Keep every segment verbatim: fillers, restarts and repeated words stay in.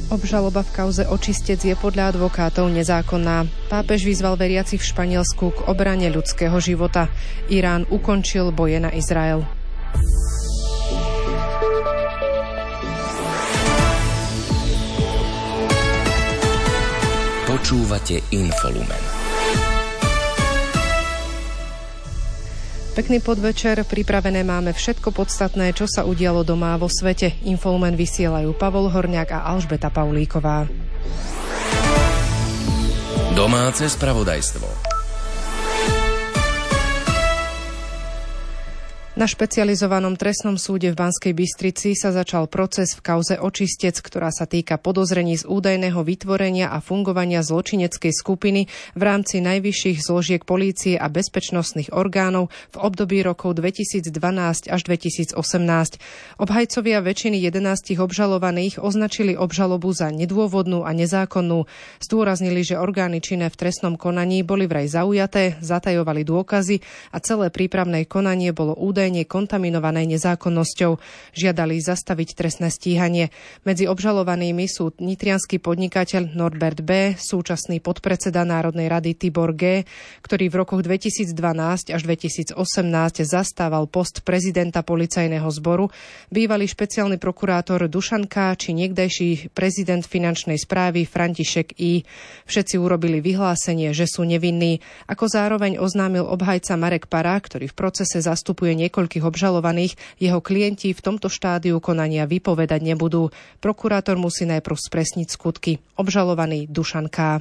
Obžaloba v kauze Očistec je podľa advokátov nezákonná. Pápež vyzval veriacich v Španielsku k obrane ľudského života. Irán ukončil boje na Izrael. Počúvate Infolumen. Pekný podvečer, pripravené máme všetko podstatné, čo sa udialo doma vo svete. Infolumen vysielajú Pavol Horňák a Alžbeta Paulíková. Domáce spravodajstvo. Na špecializovanom trestnom súde v Banskej Bystrici sa začal proces v kauze Očistec, ktorá sa týka podozrení z údajného vytvorenia a fungovania zločineckej skupiny v rámci najvyšších zložiek polície a bezpečnostných orgánov v období rokov dvetisícdvanásť až dvetisícosemnásť. Obhajcovia väčšiny jedenástich obžalovaných označili obžalobu za nedôvodnú a nezákonnú. Zdôraznili, že orgány činné v trestnom konaní boli vraj zaujaté, zatajovali dôkazy a celé prípravné konanie bolo údajné kontaminované nezákonnosťou. Žiadali zastaviť trestné stíhanie. Medzi obžalovanými sú nitriansky podnikateľ Norbert B., súčasný podpredseda Národnej rady Tibor G., ktorý v rokoch dvetisícdvanásť až dvetisícosemnásť zastával post prezidenta policajného zboru, bývalý špeciálny prokurátor Dušan K. či niekdajší prezident finančnej správy František I. Všetci urobili vyhlásenie, že sú nevinní. Ako zároveň oznámil obhajca Marek Para, ktorý v procese zastupuje niekoľko koľkých obžalovaných, jeho klienti v tomto štádiu konania vypovedať nebudú. Prokurátor musí najprv spresniť skutky. Obžalovaný Dušan K.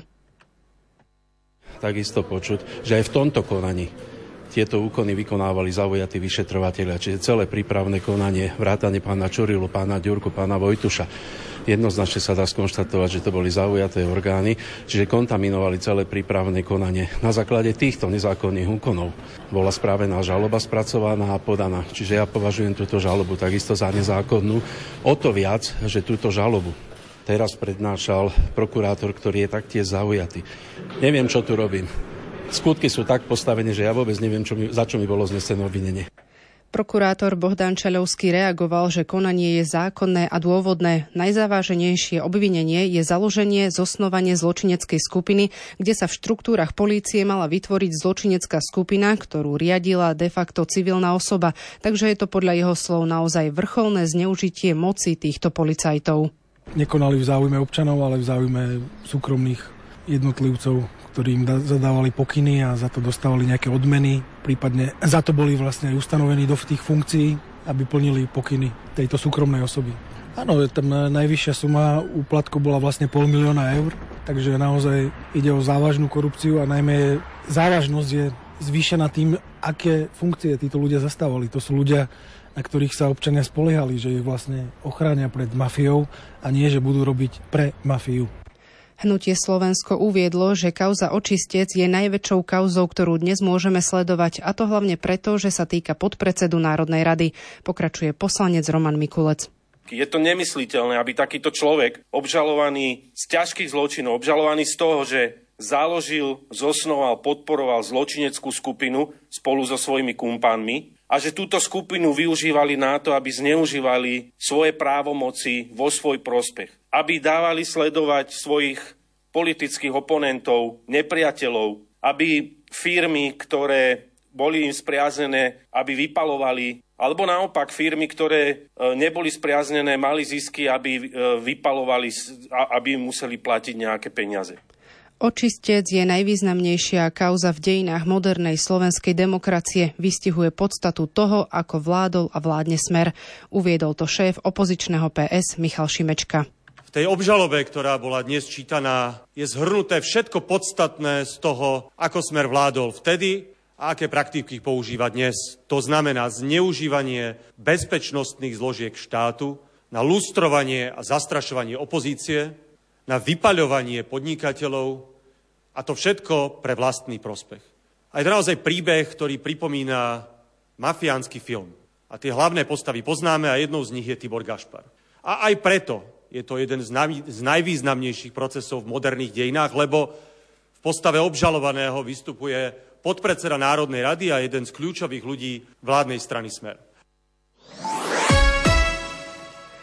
Takisto počuť, že aj v tomto konaní tieto úkony vykonávali zaujatí vyšetrovatelia, čiže celé prípravné konanie, vrátane pána Čurilu, pána Ďurku, pána Vojtuša. Jednoznačne sa dá skonštatovať, že to boli zaujaté orgány, čiže kontaminovali celé prípravné konanie. Na základe týchto nezákonných úkonov bola správená žaloba spracovaná a podaná. Čiže ja považujem túto žalobu takisto za nezákonnú. O to viac, že túto žalobu teraz prednášal prokurátor, ktorý je taktiež zaujatý. Neviem, čo tu robím. Skutky sú tak postavené, že ja vôbec neviem, čo mi, za čo mi bolo znesené obvinenie. Prokurátor Bohdan Čeľovský reagoval, že konanie je zákonné a dôvodné. Najzávaženejšie obvinenie je založenie, zosnovanie zločineckej skupiny, kde sa v štruktúrach polície mala vytvoriť zločinecká skupina, ktorú riadila de facto civilná osoba. Takže je to podľa jeho slov naozaj vrcholné zneužitie moci týchto policajtov. Nekonali v záujme občanov, ale v záujme súkromných jednotlivcov, ktorí im zadávali pokyny a za to dostávali nejaké odmeny, prípadne za to boli vlastne aj ustanovení do tých funkcií, aby plnili pokyny tejto súkromnej osoby. Áno, tam najvyššia suma úplatku bola vlastne pol milióna eur, takže naozaj ide o závažnú korupciu a najmä závažnosť je zvýšená tým, aké funkcie títo ľudia zastávali. To sú ľudia, na ktorých sa občania spoliehali, že ich vlastne ochránia pred mafiou a nie, že budú robiť pre mafiu. Hnutie Slovensko uviedlo, že kauza Očistec je najväčšou kauzou, ktorú dnes môžeme sledovať, a to hlavne preto, že sa týka podpredsedu Národnej rady. Pokračuje poslanec Roman Mikulec. Je to nemysliteľné, aby takýto človek, obžalovaný z ťažkých zločinov, obžalovaný z toho, že založil, zosnoval, podporoval zločineckú skupinu spolu so svojimi kumpánmi a že túto skupinu využívali na to, aby zneužívali svoje právomoci vo svoj prospech. Aby dávali sledovať svojich politických oponentov, nepriateľov, aby firmy, ktoré boli im spriaznené, aby vypalovali, alebo naopak firmy, ktoré neboli spriaznené, mali zisky, aby vypalovali, aby im museli platiť nejaké peniaze. Očistec je najvýznamnejšia kauza v dejinách modernej slovenskej demokracie. Vystihuje podstatu toho, ako vládol a vládne Smer. Uviedol to šéf opozičného pé es Michal Šimečka. V tej obžalobe, ktorá bola dnes čítaná, je zhrnuté všetko podstatné z toho, ako Smer vládol vtedy a aké praktiky používa dnes. To znamená zneužívanie bezpečnostných zložiek štátu na lustrovanie a zastrašovanie opozície, na vypaľovanie podnikateľov, a to všetko pre vlastný prospech. A je to naozaj príbeh, ktorý pripomína mafiánsky film. A tie hlavné postavy poznáme a jednou z nich je Tibor Gašpar. A aj preto je to jeden z, naj, z najvýznamnejších procesov v moderných dejinách, lebo v postave obžalovaného vystupuje podpredseda Národnej rady a jeden z kľúčových ľudí vládnej strany Smer.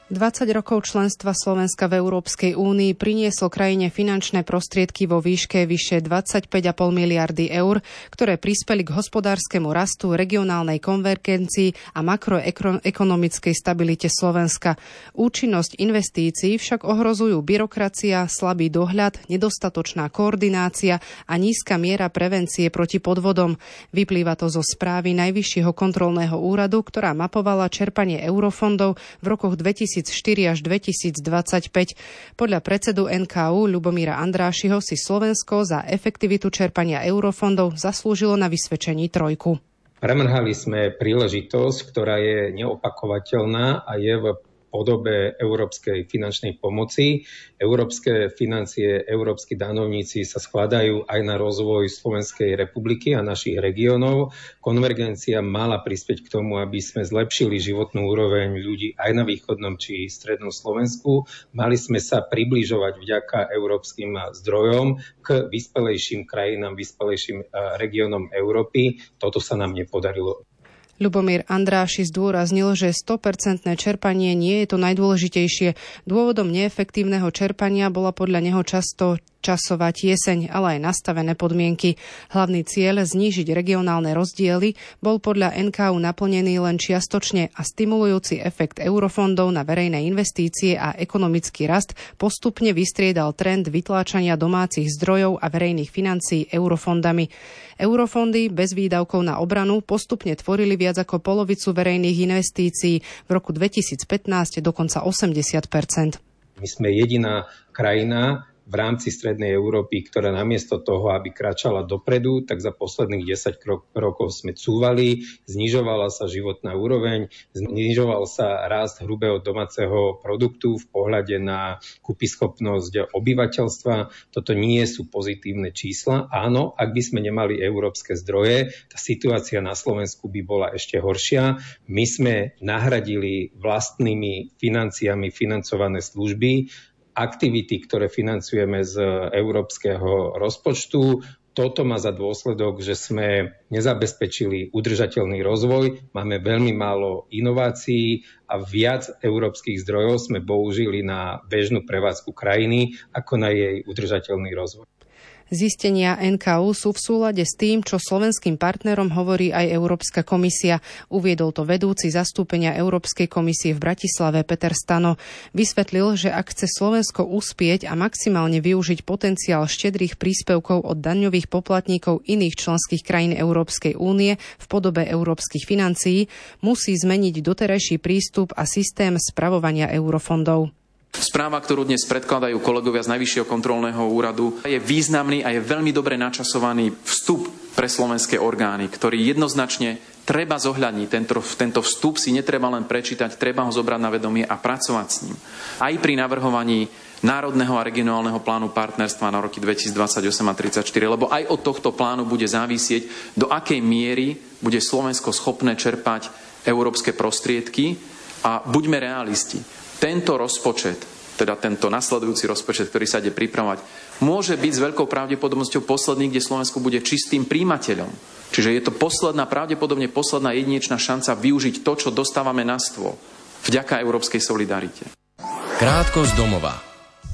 dvadsať rokov členstva Slovenska v Európskej únii prinieslo krajine finančné prostriedky vo výške vyše dvadsaťpäť celá päť miliardy eur, ktoré prispeli k hospodárskemu rastu, regionálnej konvergencii a makroekonomickej stabilite Slovenska. Účinnosť investícií však ohrozujú byrokracia, slabý dohľad, nedostatočná koordinácia a nízka miera prevencie proti podvodom. Vyplýva to zo správy Najvyššieho kontrolného úradu, ktorá mapovala čerpanie eurofondov v rokoch dvetisícštyri až dvetisícdvadsaťpäť. Podľa predsedu en ká ú Ľubomíra Andrášiho si Slovensko za efektivitu čerpania eurofondov zaslúžilo na vysvedčení trojku. Premrhali sme príležitosť, ktorá je neopakovateľná a je v podobe európskej finančnej pomoci. Európske financie, európski danovníci sa skladajú aj na rozvoj Slovenskej republiky a našich regiónov. Konvergencia mala prispieť k tomu, aby sme zlepšili životnú úroveň ľudí aj na východnom či strednom Slovensku. Mali sme sa približovať vďaka európskym zdrojom k vyspelejším krajinám, vyspelejším regiónom Európy. Toto sa nám nepodarilo. Ľubomír Andráši zdôraznil, že sto percent čerpanie nie je to najdôležitejšie. Dôvodom neefektívneho čerpania bola podľa neho často časová tieseň, ale aj nastavené podmienky. Hlavný cieľ znížiť regionálne rozdiely bol podľa en ká ú naplnený len čiastočne a stimulujúci efekt eurofondov na verejné investície a ekonomický rast postupne vystriedal trend vytláčania domácich zdrojov a verejných financií eurofondami. Eurofondy bez výdavkov na obranu postupne tvorili viac ako polovicu verejných investícií, v roku dvetisícpätnásť dokonca osemdesiat percent. My sme jediná krajina v rámci Strednej Európy, ktorá namiesto toho, aby kráčala dopredu, tak za posledných desať rokov sme cúvali, znižovala sa životná úroveň, znižoval sa rast hrubého domáceho produktu v pohľade na kúpyschopnosť obyvateľstva. Toto nie sú pozitívne čísla. Áno, ak by sme nemali európske zdroje, tá situácia na Slovensku by bola ešte horšia. My sme nahradili vlastnými financiami financované služby, aktivity, ktoré financujeme z európskeho rozpočtu. Toto má za dôsledok, že sme nezabezpečili udržateľný rozvoj, máme veľmi málo inovácií a viac európskych zdrojov sme použili na bežnú prevádzku krajiny ako na jej udržateľný rozvoj. Zistenia en ká ú sú v súlade s tým, čo slovenským partnerom hovorí aj Európska komisia. Uviedol to vedúci zastúpenia Európskej komisie v Bratislave Peter Stano. Vysvetlil, že ak chce Slovensko uspieť a maximálne využiť potenciál štedrých príspevkov od daňových poplatníkov iných členských krajín Európskej únie v podobe európskych financií, musí zmeniť doterajší prístup a systém spravovania eurofondov. Správa, ktorú dnes predkladajú kolegovia z Najvyššieho kontrolného úradu, je významný a je veľmi dobre načasovaný vstup pre slovenské orgány, ktorý jednoznačne treba zohľadniť. Tento, tento vstup si netreba len prečítať, treba ho zobrať na vedomie a pracovať s ním. Aj pri navrhovaní národného a regionálneho plánu partnerstva na roky dvetisícdvadsaťosem a tridsaťštyri, lebo aj od tohto plánu bude závisieť, do akej miery bude Slovensko schopné čerpať európske prostriedky a buďme realisti. Tento rozpočet, teda tento nasledujúci rozpočet, ktorý sa ide pripravovať, môže byť s veľkou pravdepodobnosťou posledný, kde Slovensko bude čistým príjimateľom. Čiže je to posledná, pravdepodobne posledná jedinečná šanca využiť to, čo dostávame na stôl. Vďaka európskej solidarite. Krátko z domova.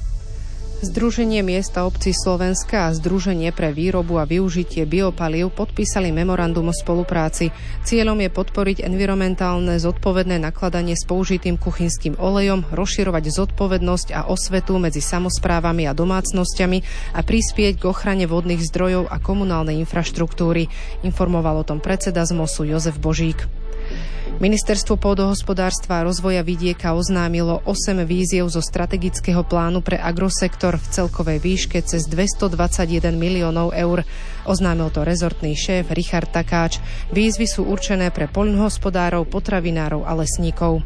Združenie miest a obcí Slovenska a Združenie pre výrobu a využitie biopalív podpísali memorandum o spolupráci. Cieľom je podporiť environmentálne zodpovedné nakladanie s použitým kuchynským olejom, rozširovať zodpovednosť a osvetu medzi samosprávami a domácnosťami a prispieť k ochrane vodných zdrojov a komunálnej infraštruktúry. Informoval o tom predseda zmosu Jozef Božík. Ministerstvo pôdohospodárstva a rozvoja vidieka oznámilo osem víziev zo strategického plánu pre agrosektor v celkovej výške cez dvestodvadsaťjeden miliónov eur. Oznámil to rezortný šéf Richard Takáč. Výzvy sú určené pre poľnohospodárov, potravinárov a lesníkov.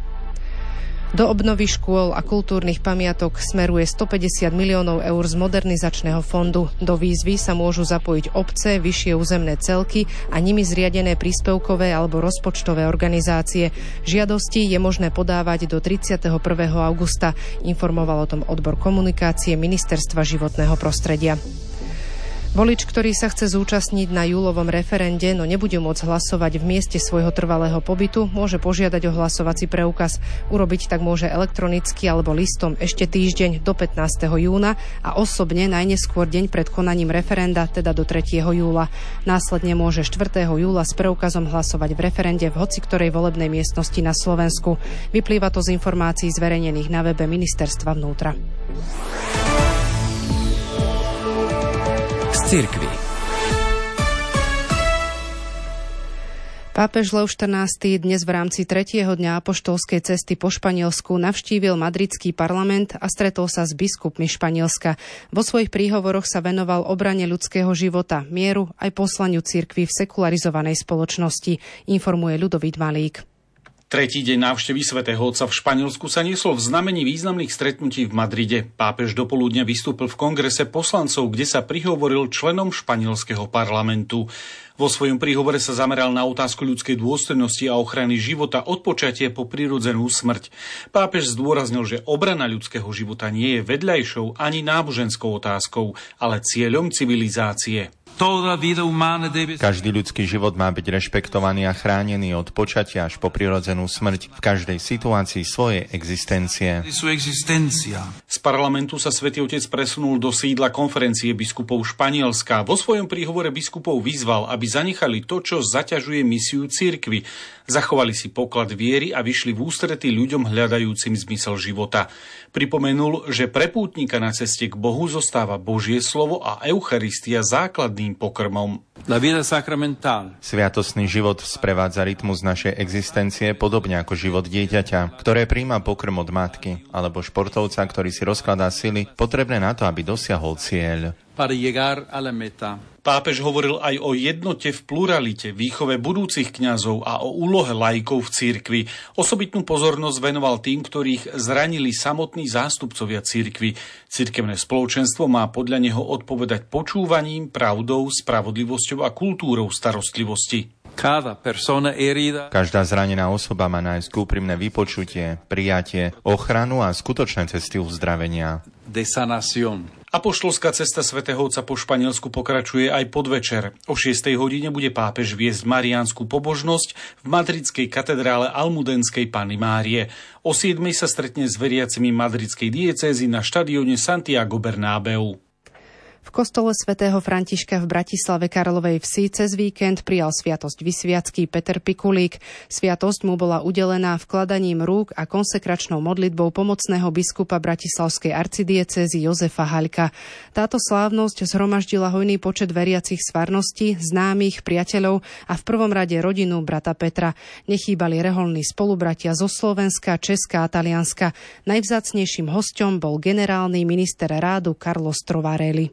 Do obnovy škôl a kultúrnych pamiatok smeruje stopäťdesiat miliónov eur z modernizačného fondu. Do výzvy sa môžu zapojiť obce, vyššie územné celky a nimi zriadené príspevkové alebo rozpočtové organizácie. Žiadosti je možné podávať do tridsiateho prvého augusta, informoval o tom odbor komunikácie Ministerstva životného prostredia. Volič, ktorý sa chce zúčastniť na júlovom referende, no nebude môcť hlasovať v mieste svojho trvalého pobytu, môže požiadať o hlasovací preukaz. Urobiť tak môže elektronicky alebo listom ešte týždeň do pätnásteho júna a osobne najneskôr deň pred konaním referenda, teda do tretieho júla. Následne môže štvrtého júla s preukazom hlasovať v referende v hociktorej volebnej miestnosti na Slovensku. Vyplýva to z informácií zverejnených na webe Ministerstva vnútra. Cirkvi. Pápež Lev štrnásty dnes v rámci tretieho dňa apoštolskej cesty po Španielsku navštívil madridský parlament a stretol sa s biskupmi Španielska. Vo svojich príhovoroch sa venoval obrane ľudského života, mieru aj poslaniu cirkvi v sekularizovanej spoločnosti, informuje Ľudovít Malík. Tretí deň návštevy svätého Otca v Španielsku sa niesol v znamení významných stretnutí v Madride. Pápež dopoludne vystúpil v kongrese poslancov, kde sa prihovoril členom španielského parlamentu. Vo svojom príhovore sa zameral na otázku ľudskej dôstojnosti a ochrany života od počatia po prirodzenú smrť. Pápež zdôraznil, že obrana ľudského života nie je vedľajšou ani náboženskou otázkou, ale cieľom civilizácie. Každý ľudský život má byť rešpektovaný a chránený od počatia až po prirodzenú smrť v každej situácii svojej existencie. Z parlamentu sa Svätý Otec presunul do sídla konferencie biskupov Španielska. Vo svojom príhovore biskupov vyzval, aby zanechali to, čo zaťažuje misiu cirkvi. Zachovali si poklad viery a vyšli v ústrety ľuďom hľadajúcim zmysel života. Pripomenul, že pre pútnika na ceste k Bohu zostáva Božie slovo a Eucharistia základným pokrmom. Sviatostný život sprevádza rytmus našej existencie podobne ako život dieťaťa, ktoré príjma pokrm od matky, alebo športovca, ktorý si rozkladá sily potrebné na to, aby dosiahol cieľ. Pápež hovoril aj o jednote v pluralite, výchove budúcich kňazov a o úlohe laikov v cirkvi. Osobitnú pozornosť venoval tým, ktorých zranili samotní zástupcovia cirkvi. Cirkevné spoločenstvo má podľa neho odpovedať počúvaním, pravdou, spravodlivosťou a kultúrou starostlivosti. Každá zranená osoba má nájsť úprimné vypočutie, prijatie, ochranu a skutočné cesty uzdravenia. Apoštolská cesta svätého Otca po Španielsku pokračuje aj podvečer. O šiestej hodine bude pápež viesť mariánsku pobožnosť v madridskej katedrále Almudenskej Panny Márie. O siedmej sa stretne s veriacimi madridskej diecézy na štadióne Santiago Bernabéu. V kostole svätého Františka v Bratislave Karlovej Vsi cez víkend prijal sviatosť vysviacký Peter Pikulík. Sviatosť mu bola udelená vkladaním rúk a konsekračnou modlitbou pomocného biskupa bratislavskej arcidiecézy Jozefa Haľka. Táto slávnosť zhromaždila hojný počet veriacich z farnosti, známych, priateľov a v prvom rade rodinu brata Petra. Nechýbali reholní spolubratia zo Slovenska, Česka a Talianska. Najvzácnejším hosťom bol generálny minister rádu Carlos Trovarelli.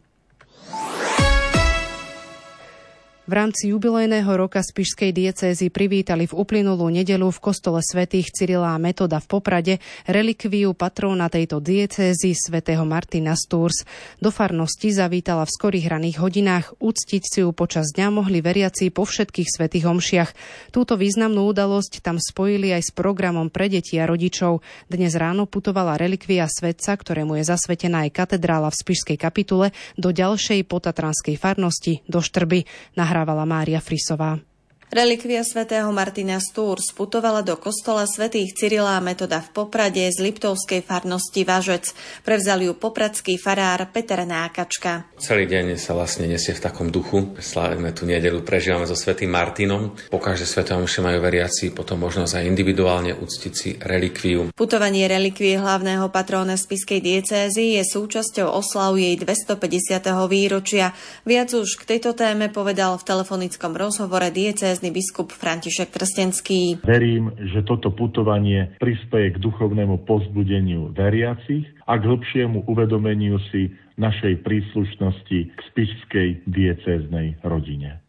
V rámci jubilejného roka spišskej diecézy privítali v uplynulú nedeľu v kostole svätých Cyrila a Metoda v Poprade relikviu patróna tejto diecézy svätého Martina z Tours. Do farnosti zavítala v skorých raných hodinách, uctiť si ju počas dňa mohli veriaci po všetkých svätých omšiach. Túto významnú udalosť tam spojili aj s programom pre deti a rodičov. Dnes ráno putovala relikvia svätca, ktorému je zasvetená aj katedrála v spišskej kapitule, do ďalšej potatranskej farnosti, do Štrby. Nahrávala Mária Frisová. Relikvia svätého Martina z Tours putovala do kostola svätých Cyrila a Metoda v Poprade z Liptovskej farnosti Važec. Prevzal ju popradský farár Peter Nákačka. Celý deň sa vlastne nesie v takom duchu. Slávime tú nedeľu, prežívame so svätým Martinom. Po každej svätej omši majú veriaci potom možnosť aj individuálne uctiť si relikviu. Putovanie relikvie hlavného patróna spišskej diecézy je súčasťou oslav jej dvestopäťdesiateho výročia. Viac už k tejto téme povedal v telefonickom rozhovore diecézy biskup František Trstenský. Verím, že toto putovanie prispeje k duchovnému povzbudeniu veriacich a k hlbšiemu uvedomeniu si našej príslušnosti k spišskej diecéznej rodine.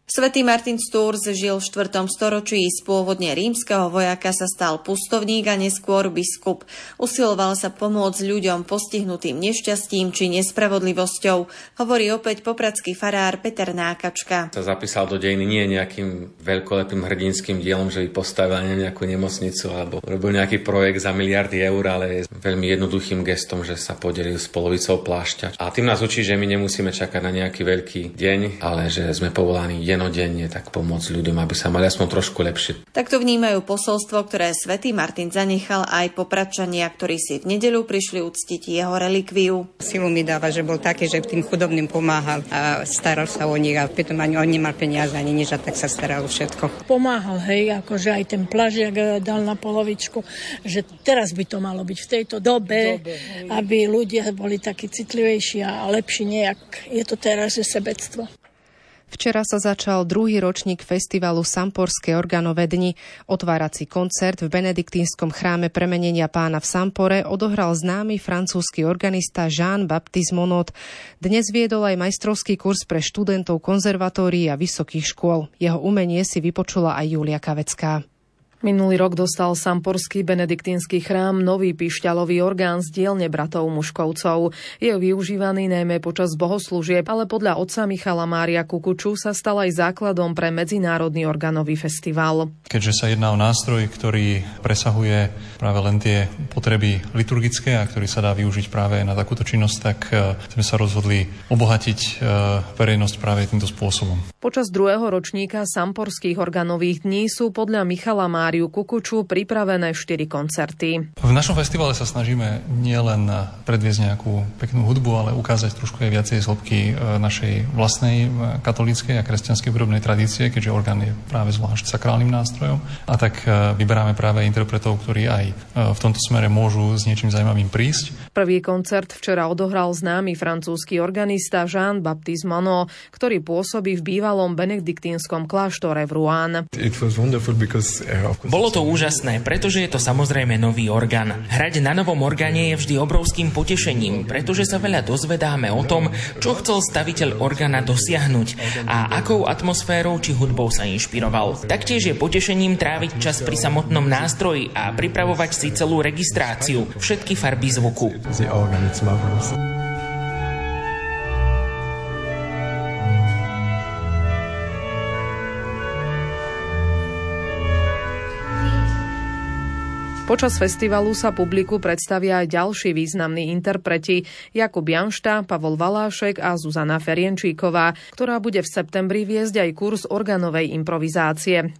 Svätý Martin z Tours žil v štvrtom storočí. Z pôvodne rímskeho vojaka sa stal pustovník a neskôr biskup. Usiloval sa pomôcť ľuďom postihnutým nešťastím či nespravodlivosťou, hovorí opäť popradský farár Peter Nákačka. Sa zapísal do dejiny nie nejakým veľkolepým hrdinským dielom, že by postavil nejakú nemocnicu alebo robil nejaký projekt za miliardy eur, ale veľmi jednoduchým gestom, že sa podelil s polovicou plášťa. A tým nás učí, že my nemusíme čakať na nejaký veľký deň, ale že sme povolaní denodenne tak pomôcť ľuďom, aby sa mali aspoň trošku lepšie. Takto vnímajú posolstvo, ktoré svätý Martin zanechal aj popradčania, ktorí si v nedeľu prišli uctiť jeho relikviu. Silu mi dáva, že bol taký, že tým chudobným pomáhal a staral sa o nich a potom ani on nemal peniaze ani nič a tak sa staral všetko. Pomáhal, hej, akože aj ten plažiak dal na polovičku, že teraz by to malo byť v tejto dobe, dobe aby ľudia boli takí citlivejší a lepší nejak. Je to teraz, že sebectvo. Včera sa začal druhý ročník festivalu Samporské organové dni. Otvárací koncert v benediktínskom chráme Premenenia Pána v Sampore odohral známy francúzsky organista Jean-Baptiste Monod. Dnes viedol aj majstrovský kurz pre študentov konzervatórií a vysokých škôl. Jeho umenie si vypočula aj Julia Kavecká. Minulý rok dostal Samporský benediktínsky chrám nový pišťalový orgán z dielne bratov Muškovcov. Je využívaný najmä počas bohoslúžieb, ale podľa otca Michala Mária Kukuču sa stal aj základom pre medzinárodný organový festival. Keďže sa jedná o nástroj, ktorý presahuje práve len tie potreby liturgické a ktorý sa dá využiť práve na takúto činnosť, tak sme sa rozhodli obohatiť verejnosť práve týmto spôsobom. Počas druhého ročníka Samporských organových dní sú podľa Michala Máriu Kukuču pripravené štyri koncerty. V našom festivale sa snažíme nielen predviesť nejakú peknú hudbu, ale ukázať trošku aj viacej z hĺbky našej vlastnej katolíckej a kresťanskej hudobnej tradície, keďže orgán je práve zvlášť sakrálnym nástrojom. A tak vyberáme práve interpretov, ktorí aj v tomto smere môžu s niečím zaujímavým prísť. Prvý koncert včera odohral známy francúzsky organista Jean-Baptiste Monod, ktorý pôsobí v bývalom benediktínskom kláštore v Rouen. Bolo to úžasné, pretože je to samozrejme nový orgán. Hrať na novom orgáne je vždy obrovským potešením, pretože sa veľa dozvedáme o tom, čo chcel staviteľ orgána dosiahnuť a akou atmosférou či hudbou sa inšpiroval. Taktiež je potešením tráviť čas pri samotnom nástroji a pripravovať si celú registráciu, všetky farby zvuku. Počas festivalu sa publiku predstavia aj ďalší významní interpreti Jakub Janšta, Pavol Valášek a Zuzana Ferienčíková, ktorá bude v septembri viesť aj kurz organovej improvizácie.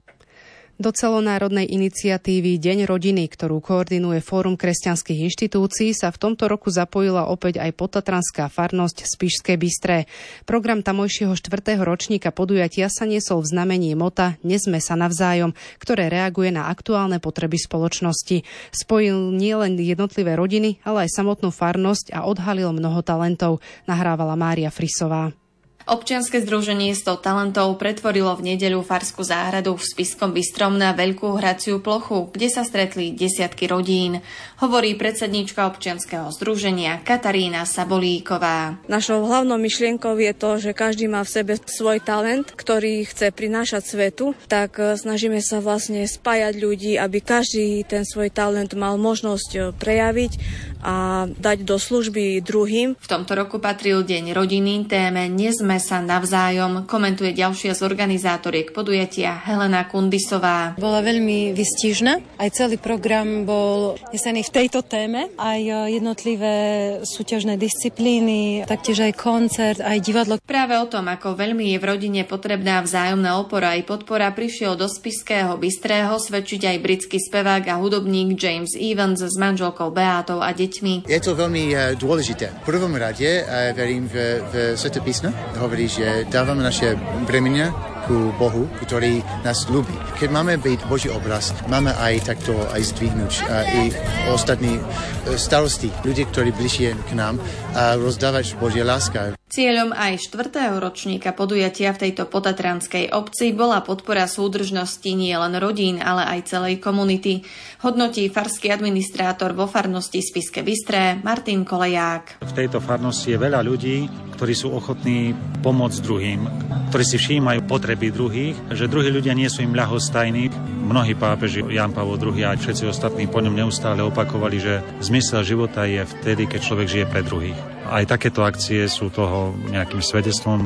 Do celonárodnej iniciatívy Deň rodiny, ktorú koordinuje Fórum kresťanských inštitúcií, sa v tomto roku zapojila opäť aj podtatranská farnosť Spišské Bystré. Program tamojšieho štvrtého ročníka podujatia sa niesol v znamení mota Nesme sa navzájom, ktoré reaguje na aktuálne potreby spoločnosti. Spojil nielen jednotlivé rodiny, ale aj samotnú farnosť a odhalil mnoho talentov, nahrávala Mária Frisová. Občianske združenie sto talentov pretvorilo v nedeľu farskú záhradu v Spiskom Bystrom na veľkú hraciu plochu, kde sa stretli desiatky rodín, hovorí predsedníčka občianskeho združenia Katarína Sabolíková. Našou hlavnou myšlienkou je to, že každý má v sebe svoj talent, ktorý chce prinášať svetu, tak snažíme sa vlastne spájať ľudí, aby každý ten svoj talent mal možnosť prejaviť a dať do služby druhým. V tomto roku patril Deň rodiny téme Nesme sa navzájom, komentuje ďalšia z organizátoriek podujatia Helena Kundisová. Bola veľmi výstižná, aj celý program bol nesený v tejto téme, aj jednotlivé súťažné disciplíny, taktiež aj koncert, aj divadlo. Práve o tom, ako veľmi je v rodine potrebná vzájomná opora aj podpora, prišiel do Spišského Bystrého svedčiť aj britský spevák a hudobník James Evans s manželkou Beátou a deťmi. Je to veľmi dôležité. V prvom rade verím v, v Sväté písmo. Hovorí, že dávame naše bremenia ku Bohu, ktorý nás ľúbi. Keď máme byť Boží obraz, máme aj takto aj zdvihnúť i ostatní starosti, ľudí, ktorí bližšie k nám a rozdávať Božia láska. Cieľom aj štvrtého ročníka podujatia v tejto potatranskej obci bola podpora súdržnosti nielen rodín, ale aj celej komunity. Hodnotí farský administrátor vo farnosti Spišské Bystré Martin Koleják. V tejto farnosti je veľa ľudí, ktorí sú ochotní pomôcť druhým, ktorí si všímajú potreby druhých, že druhí ľudia nie sú im ľahostajní. Mnohí pápeži, Ján Pavol druhý a všetci ostatní po ňom neustále opakovali, že zmysel života je vtedy, keď človek žije pre druhých. Aj takéto akcie sú toho nejakým svedectvom.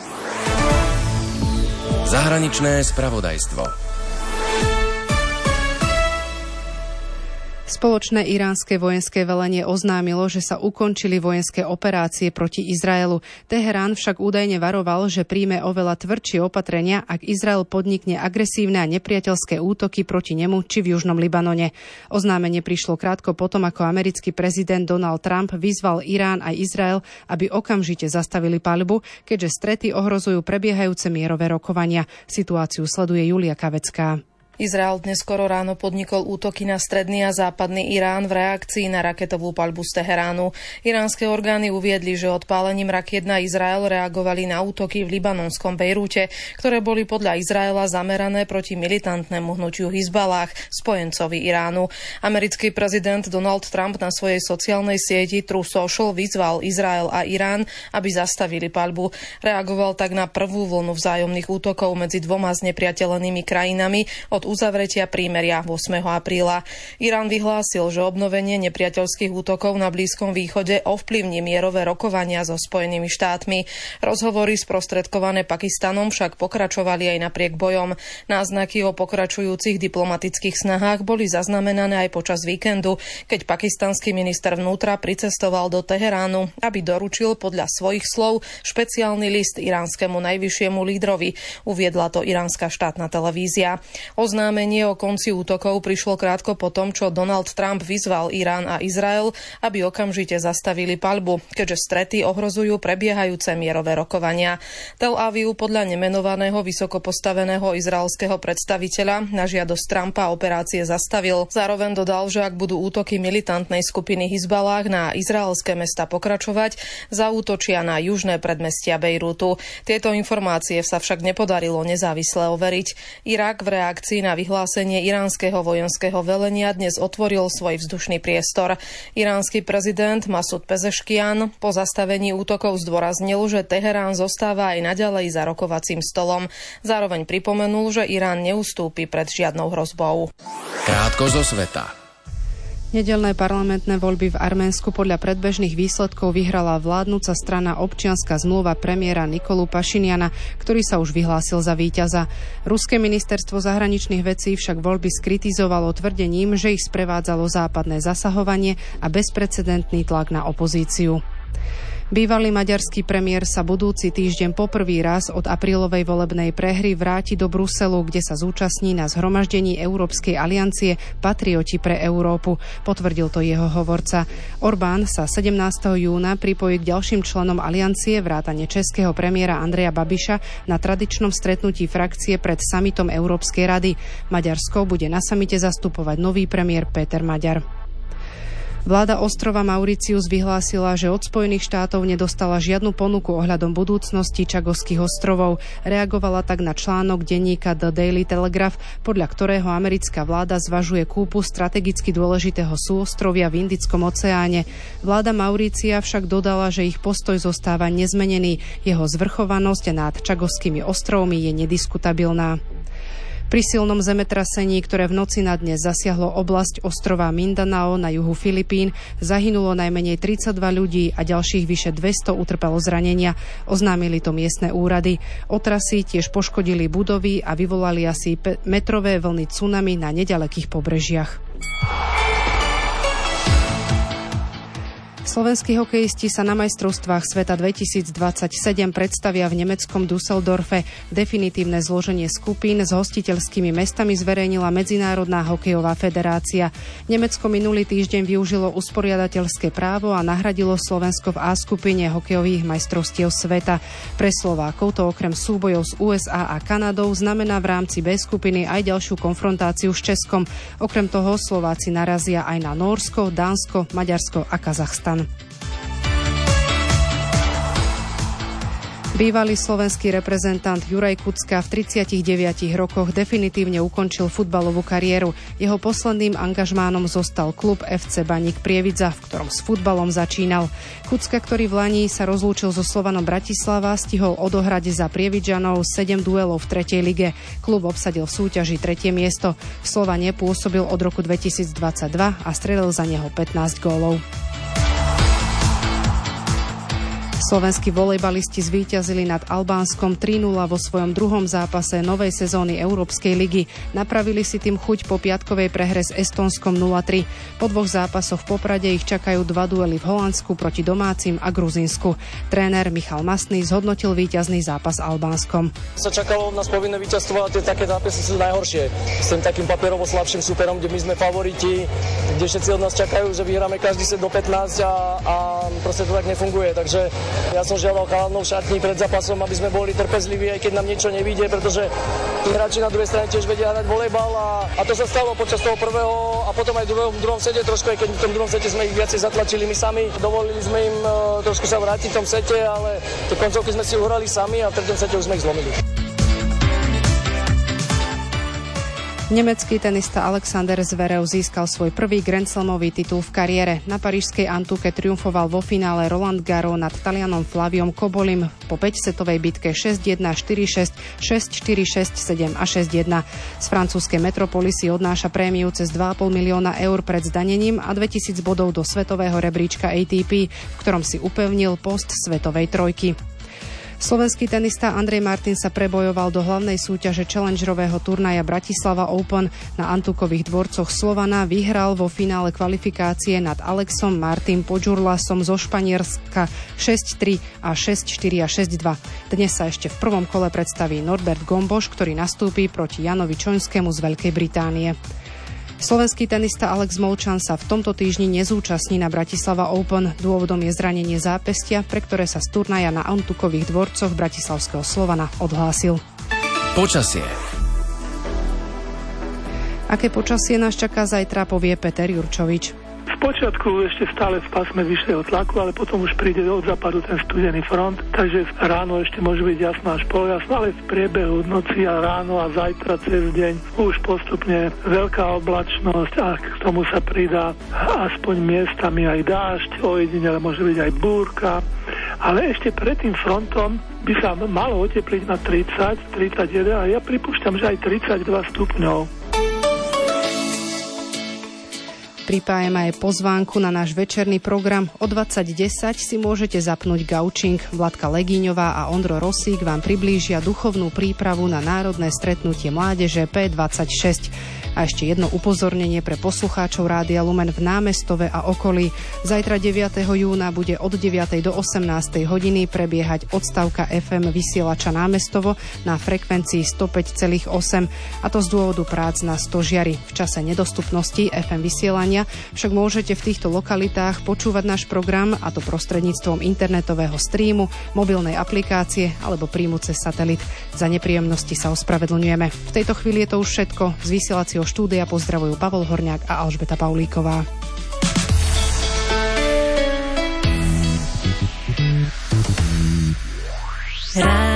Zahraničné spravodajstvo. Spoločné iránske vojenské velenie oznámilo, že sa ukončili vojenské operácie proti Izraelu. Teherán však údajne varoval, že príjme oveľa tvrdšie opatrenia, ak Izrael podnikne agresívne a nepriateľské útoky proti nemu či v južnom Libanone. Oznámenie prišlo krátko potom, ako americký prezident Donald Trump vyzval Irán aj Izrael, aby okamžite zastavili paľbu, keďže strety ohrozujú prebiehajúce mierové rokovania. Situáciu sleduje Julia Kavecká. Izrael dnes skoro ráno podnikol útoky na stredný a západný Irán v reakcii na raketovú paľbu z Teheránu. Iránske orgány uviedli, že odpálením rakiet na Izrael reagovali na útoky v libanonskom Bejrúte, ktoré boli podľa Izraela zamerané proti militantnému hnutiu Hizbalách, spojencovi Iránu. Americký prezident Donald Trump na svojej sociálnej sieti Truth Social vyzval Izrael a Irán, aby zastavili paľbu. Reagoval tak na prvú vlnu vzájomných útokov medzi dvoma znepriateľenými krajinami od uzavretia prímeria ôsmeho apríla. Irán vyhlásil, že obnovenie nepriateľských útokov na Blízkom východe ovplyvní mierové rokovania so Spojenými štátmi. Rozhovory sprostredkované Pakistanom však pokračovali aj napriek bojom. Náznaky o pokračujúcich diplomatických snahách boli zaznamenané aj počas víkendu, keď pakistanský minister vnútra pricestoval do Teheránu, aby doručil podľa svojich slov špeciálny list iránskemu najvyššiemu lídrovi, uviedla to iránska štátna televízia. Oznámenie o konci útokov prišlo krátko po tom, čo Donald Trump vyzval Irán a Izrael, aby okamžite zastavili paľbu, keďže strety ohrozujú prebiehajúce mierové rokovania. Tel Aviv podľa nemenovaného vysokopostaveného izraelského predstaviteľa na žiadosť Trumpa operácie zastavil. Zároveň dodal, že ak budú útoky militantnej skupiny Hizbalách na izraelské mesta pokračovať, zaútočia na južné predmestia Bejrútu. Tieto informácie sa však nepodarilo nezávisle overiť. Irak v reakcii na vyhlásenie iránskeho vojenského velenia dnes otvoril svoj vzdušný priestor. Iránsky prezident Masud Pezeškian po zastavení útokov zdôraznil, že Teherán zostáva aj naďalej za rokovacím stolom. Zároveň pripomenul, že Irán neustúpi pred žiadnou hrozbou. Krátko zo sveta. Nedeľné parlamentné voľby v Arménsku podľa predbežných výsledkov vyhrala vládnuca strana Občianska zmluva premiéra Nikolu Pašiniana, ktorý sa už vyhlásil za víťaza. Ruské ministerstvo zahraničných vecí však voľby skritizovalo tvrdením, že ich sprevádzalo západné zasahovanie a bezprecedentný tlak na opozíciu. Bývalý maďarský premiér sa budúci týždeň poprvý raz od aprílovej volebnej prehry vráti do Bruselu, kde sa zúčastní na zhromaždení Európskej aliancie Patrioti pre Európu. Potvrdil to jeho hovorca. Orbán sa sedemnásteho júna pripojí k ďalším členom aliancie vrátane českého premiéra Andreja Babiša na tradičnom stretnutí frakcie pred samitom Európskej rady. Maďarsko bude na samite zastupovať nový premiér Péter Maďar. Vláda ostrova Mauritius vyhlásila, že od Spojených štátov nedostala žiadnu ponuku ohľadom budúcnosti Čagoských ostrovov. Reagovala tak na článok denníka The Daily Telegraph, podľa ktorého americká vláda zvažuje kúpu strategicky dôležitého súostrovia v Indickom oceáne. Vláda Maurícia však dodala, že ich postoj zostáva nezmenený. Jeho zvrchovanosť nad Čagoskými ostrovmi je nediskutabilná. Pri silnom zemetrasení, ktoré v noci na dnes zasiahlo oblasť ostrova Mindanao na juhu Filipín, zahynulo najmenej tridsaťdva ľudí a ďalších vyše dvesto utrpelo zranenia. Oznámili to miestne úrady. Otrasy tiež poškodili budovy a vyvolali asi metrové vlny tsunami na neďalekých pobrežiach. Slovenskí hokejisti sa na majstrovstvách sveta dvetisícdvadsaťsedem predstavia v nemeckom Düsseldorfe. Definitívne zloženie skupín s hostiteľskými mestami zverejnila Medzinárodná hokejová federácia. Nemecko minulý týždeň využilo usporiadateľské právo a nahradilo Slovensko v A skupine hokejových majstrovstiev sveta. Pre Slovákov to okrem súbojov z ú es á a Kanadou znamená v rámci B skupiny aj ďalšiu konfrontáciu s Českom. Okrem toho Slováci narazia aj na Nórsko, Dánsko, Maďarsko a Kazachstan. Bývalý slovenský reprezentant Juraj Kucka v tridsiatich deviatich rokoch definitívne ukončil futbalovú kariéru. Jeho posledným angažmánom zostal klub ef cé Baník Prievidza, v ktorom s futbalom začínal. Kucka, ktorý v lani sa rozlúčil so Slovanom Bratislava, stihol odohrať za Prievidžanov sedem duelov v tretej lige. Klub obsadil v súťaži tretie miesto. V Slovane pôsobil od roku dvetisícdvadsaťdva a strelil za neho pätnásť gólov. Slovenskí volejbalisti zvíťazili nad Albánskom tri nula vo svojom druhom zápase novej sezóny Európskej ligy. Napravili si tým chuť po piatkovej prehre s Estónskom nula tri. Po dvoch zápasoch v Poprade ich čakajú dva duely v Holandsku proti domácim a Gruzínsku. Tréner Michal Masný zhodnotil víťazný zápas Albánskom. Sa čakalo od nás povinné víťazstvo, a tie také zápasy sú najhoršie. S tým takým papierovo slabším súperom, kde my sme favoriti, kde všetci od nás čakajú, že vyhráme každý set do pätnásť a, a proste to tak nefunguje. Takže ja som žiadal chalanov v šatni pred zápasom, aby sme boli trpezliví, aj keď nám niečo nevíde, pretože tí hráči na druhej strane tiež vedia hrať volejbal a, a to sa stalo počas toho prvého a potom aj v druhom, druhom sete trošku, aj keď v tom druhom sete sme ich viacej zatlačili my sami. Dovolili sme im uh, trošku sa vrátiť v tom sete, ale tie koncovky sme si uhrali sami a v treťom sete už sme ich zlomili. Nemecký tenista Alexander Zverev získal svoj prvý Grand Slamový titul v kariére. Na parížskej Antuke triumfoval vo finále Roland Garros nad Talianom Flaviom Kobolim po päťsetovej bitke šesť jedna, štyri šesť, šesť štyri, šesť sedem a šesť jedna. Z francúzskej metropolisy odnáša prémiu cez dva a pol milióna eur pred zdanením a dvetisíc bodov do svetového rebríčka á té pé, v ktorom si upevnil post svetovej trojky. Slovenský tenista Andrej Martin sa prebojoval do hlavnej súťaže challengerového turnaja Bratislava Open. Na Antukových dvorcoch Slovana vyhral vo finále kvalifikácie nad Alexom Martin Podžurlasom zo Španielska šesť tri a šesť štyri a šesť dva. Dnes sa ešte v prvom kole predstaví Norbert Gomboš, ktorý nastúpi proti Janovi Čoňskému z Veľkej Británie. Slovenský tenista Alex Molčan sa v tomto týždni nezúčastní na Bratislava Open. Dôvodom je zranenie zápestia, pre ktoré sa z turnaja na Antukových dvorcoch bratislavského Slovana odhlásil. Počasie. Aké počasie nás čaká zajtra, povie Peter Jurčovič. V počiatku ešte stále v pásme vyššieho tlaku, ale potom už príde od západu ten studený front, takže ráno ešte môže byť jasná až poljasná, ale v priebehu noci a ráno a zajtra cez deň už postupne veľká oblačnosť a k tomu sa pridá aspoň miestami aj dážď, ojedinele môže byť aj búrka, ale ešte pred tým frontom by sa malo otepliť na tridsať, tridsaťjeden a ja pripúšťam, že aj tridsaťdva stupňov. Pripájame aj pozvánku na náš večerný program. O dvadsať desať si môžete zapnúť gaučing. Vladka Legíňová a Ondro Rosík vám priblížia duchovnú prípravu na národné stretnutie mládeže pé dvadsaťšesť. A ešte jedno upozornenie pre poslucháčov Rádia Lumen v Námestove a okolí. Zajtra deviateho júna bude od deviatej do osemnástej hodiny prebiehať odstavka ef em vysielača Námestovo na frekvencii sto päť celá osem, a to z dôvodu prác na stožiari. V čase nedostupnosti ef em vysielania však môžete v týchto lokalitách počúvať náš program, a to prostredníctvom internetového streamu, mobilnej aplikácie alebo príjmu cez satelit. Za nepríjemnosti sa ospravedlňujeme. V tejto chvíli je to už všetko. Z vysielacieho štúdia pozdravujú Pavol Horňák a Alžbeta Paulíková. Rádio